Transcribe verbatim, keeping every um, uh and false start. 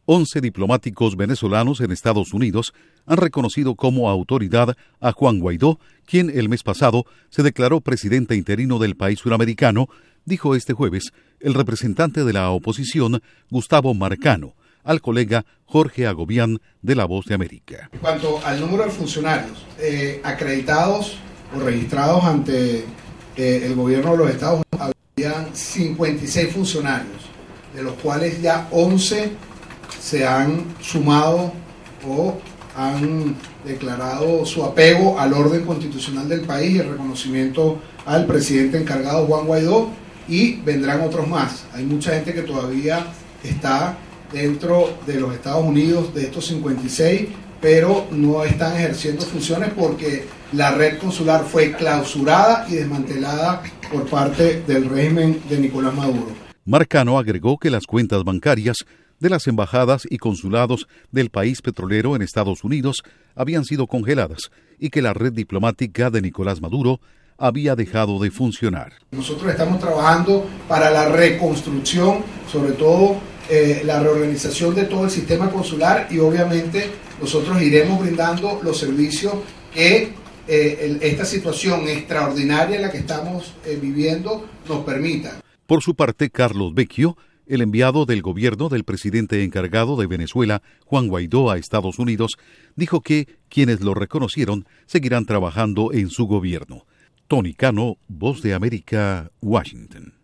once diplomáticos venezolanos en Estados Unidos han reconocido como autoridad a Juan Guaidó, quien el mes pasado se declaró presidente interino del país suramericano, dijo este jueves el representante de la oposición, Gustavo Marcano, al colega Jorge Agobián de La Voz de América. En cuanto al número de funcionarios eh, acreditados o registrados ante eh, el gobierno de los Estados Unidos, habían cincuenta y seis funcionarios, de los cuales ya once se han sumado o han declarado su apego al orden constitucional del país y el reconocimiento al presidente encargado Juan Guaidó, y vendrán otros más. Hay mucha gente que todavía está dentro de los Estados Unidos de estos cincuenta y seis, pero no están ejerciendo funciones porque la red consular fue clausurada y desmantelada por parte del régimen de Nicolás Maduro. Marcano agregó que las cuentas bancarias de las embajadas y consulados del país petrolero en Estados Unidos habían sido congeladas y que la red diplomática de Nicolás Maduro había dejado de funcionar. Nosotros estamos trabajando para la reconstrucción, sobre todo eh, la reorganización de todo el sistema consular, y obviamente nosotros iremos brindando los servicios que eh, el, esta situación extraordinaria en la que estamos eh, viviendo nos permita. Por su parte, Carlos Vecchio, el enviado del gobierno del presidente encargado de Venezuela, Juan Guaidó, a Estados Unidos, dijo que quienes lo reconocieron seguirán trabajando en su gobierno. Tony Cano, Voz de América, Washington.